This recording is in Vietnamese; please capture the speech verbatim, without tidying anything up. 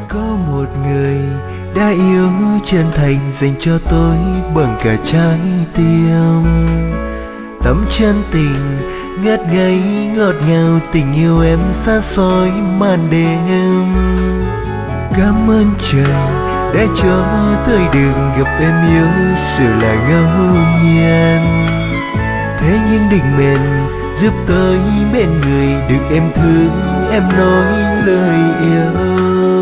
Có một người đã yêu chân thành dành cho tôi bằng cả trái tim. Tấm chân tình ngất ngây ngọt ngào, tình yêu em xa xôi màn đêm. Cảm ơn trời đã cho tôi được gặp em yêu, sự là ngẫu nhiên. Thế nhưng định mệnh giúp tôi bên người được em thương, em nói lời yêu.